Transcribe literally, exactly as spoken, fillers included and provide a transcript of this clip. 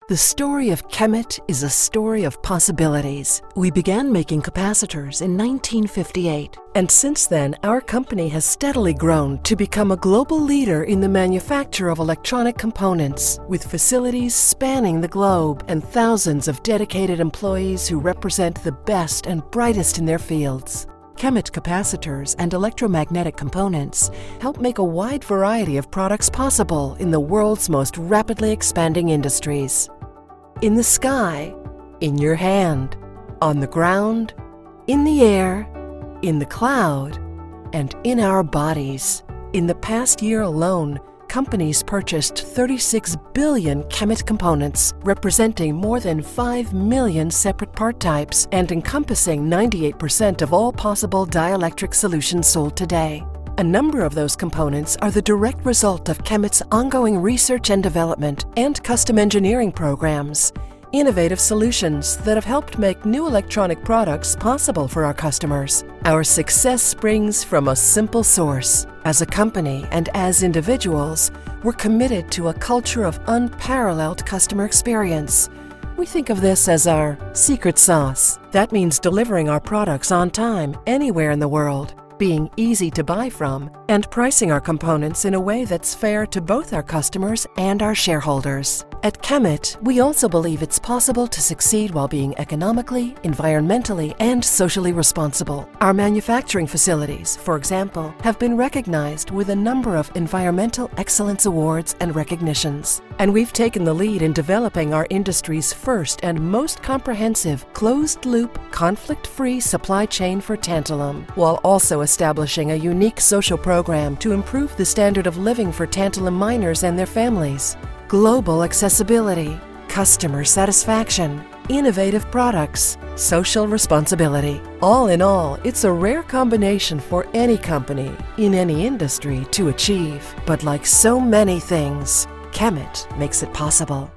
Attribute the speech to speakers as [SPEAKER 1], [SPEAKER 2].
[SPEAKER 1] The story of Kemet is a story of possibilities. We began making capacitors in nineteen fifty-eight, and since then our company has steadily grown to become a global leader in the manufacture of electronic components, with facilities spanning the globe and thousands of dedicated employees who represent the best and brightest in their fields. Kemet capacitors and electromagnetic components help make a wide variety of products possible in the world's most rapidly expanding industries. In the sky, in your hand, on the ground, in the air, in the cloud, and in our bodies. In the past year alone, companies purchased thirty-six billion Kemet components, representing more than five million separate part types and encompassing ninety-eight percent of all possible dielectric solutions sold today. A number of those components are the direct result of Kemet's ongoing research and development and custom engineering programs, innovative solutions that have helped make new electronic products possible for our customers. Our success springs from a simple source. As a company and as individuals, we're committed to a culture of unparalleled customer experience. We think of this as our secret sauce. That means delivering our products on time, anywhere in the world, being easy to buy from, and pricing our components in a way that's fair to both our customers and our shareholders. At Kemet, we also believe it's possible to succeed while being economically, environmentally, and socially responsible. Our manufacturing facilities, for example, have been recognized with a number of environmental excellence awards and recognitions. And we've taken the lead in developing our industry's first and most comprehensive closed-loop, conflict-free supply chain for tantalum, while also establishing a unique social program to improve the standard of living for tantalum miners and their families. Global accessibility, customer satisfaction, innovative products, social responsibility. All in all, it's a rare combination for any company, in any industry, to achieve. But like so many things, Kemet makes it possible.